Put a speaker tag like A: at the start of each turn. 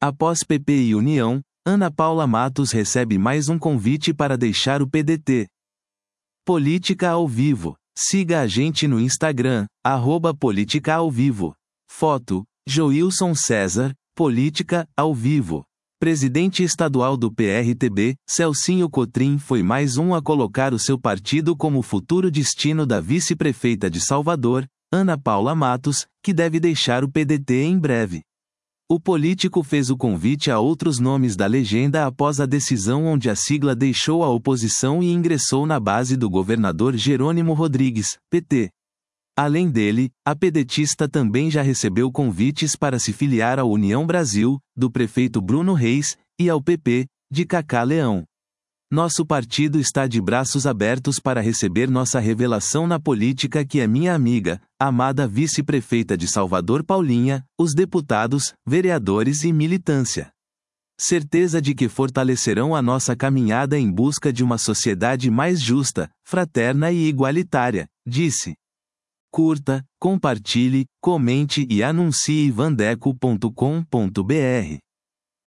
A: Após PP e União, Ana Paula Matos recebe mais um convite para deixar o PDT. Política ao Vivo. Siga a gente no Instagram, @Política ao Vivo. Foto, Joilson César, Política ao Vivo. Presidente estadual do PRTB, Celcinho Cotrim foi mais um a colocar o seu partido como futuro destino da vice-prefeita de Salvador, Ana Paula Matos, que deve deixar o PDT em breve. O político fez o convite a outros nomes da legenda após a decisão onde a sigla deixou a oposição e ingressou na base do governador Jerônimo Rodrigues, PT. Além dele, a pedetista também já recebeu convites para se filiar à União Brasil, do prefeito Bruno Reis, e ao PP, de Cacá Leão. Nosso partido está de braços abertos para receber nossa revelação na política, que é minha amiga, amada vice-prefeita de Salvador Paulinha, os deputados, vereadores e militância. Certeza de que fortalecerão a nossa caminhada em busca de uma sociedade mais justa, fraterna e igualitária, disse. Curta, compartilhe, comente e anuncie vandeco.com.br.